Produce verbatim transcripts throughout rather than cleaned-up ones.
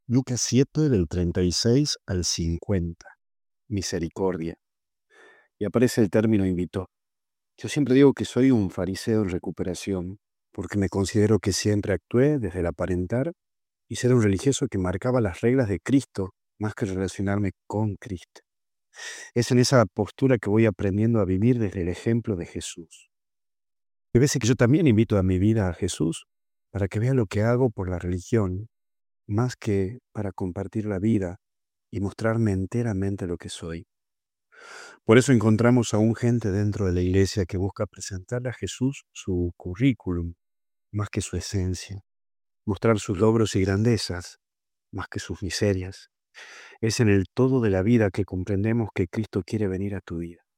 Lucas siete, del treinta y seis al cincuenta. Misericordia. Y aparece el término invitó. Yo siempre digo que soy un fariseo en recuperación, porque me considero que siempre actué desde el aparentar y ser un religioso que marcaba las reglas de Cristo más que relacionarme con Cristo. Es en esa postura que voy aprendiendo a vivir desde el ejemplo de Jesús. Hay veces que yo también invito a mi vida a Jesús para que vea lo que hago por la religión, más que para compartir la vida y mostrarme enteramente lo que soy. Por eso encontramos aún gente dentro de la iglesia que busca presentarle a Jesús su currículum, más que su esencia, mostrar sus logros y grandezas, más que sus miserias. Es en el todo de la vida que comprendemos que Cristo quiere venir a tu vida.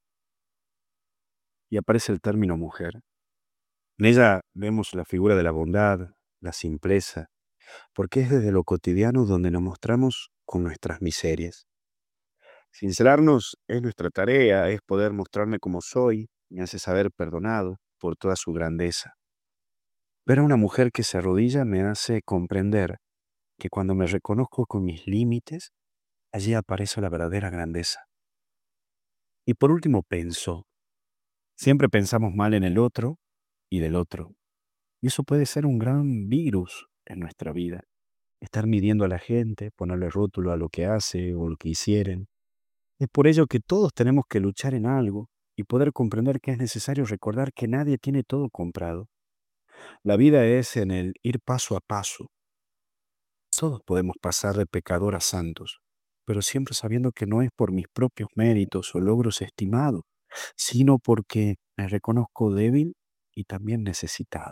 Y aparece el término mujer. En ella vemos la figura de la bondad, la simpleza, porque es desde lo cotidiano donde nos mostramos con nuestras miserias. Sincerarnos es nuestra tarea, es poder mostrarme como soy, me hace saber perdonado por toda su grandeza. Ver a una mujer que se arrodilla me hace comprender que cuando me reconozco con mis límites, allí aparece la verdadera grandeza. Y por último pensó, siempre pensamos mal en el otro y del otro. Y eso puede ser un gran virus en nuestra vida. Estar midiendo a la gente, ponerle rótulo a lo que hace o lo que hicieren. Es por ello que todos tenemos que luchar en algo y poder comprender que es necesario recordar que nadie tiene todo comprado. La vida es en el ir paso a paso. Todos podemos pasar de pecador a santos, pero siempre sabiendo que no es por mis propios méritos o logros estimados, sino porque me reconozco débil y también necesitado.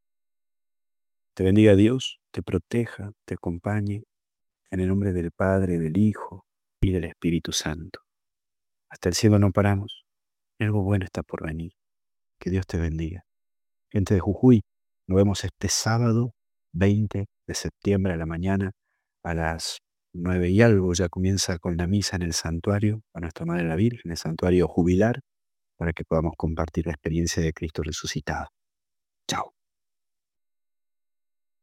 Te bendiga Dios, te proteja, te acompañe, en el nombre del Padre, del Hijo y del Espíritu Santo. Hasta el cielo no paramos, algo bueno está por venir. Que Dios te bendiga. Gente de Jujuy, nos vemos este sábado veinte de septiembre a la mañana a las nueve y algo. Ya comienza con la misa en el santuario a Nuestra Madre la Virgen, el santuario jubilar, para que podamos compartir la experiencia de Cristo resucitado. Chao.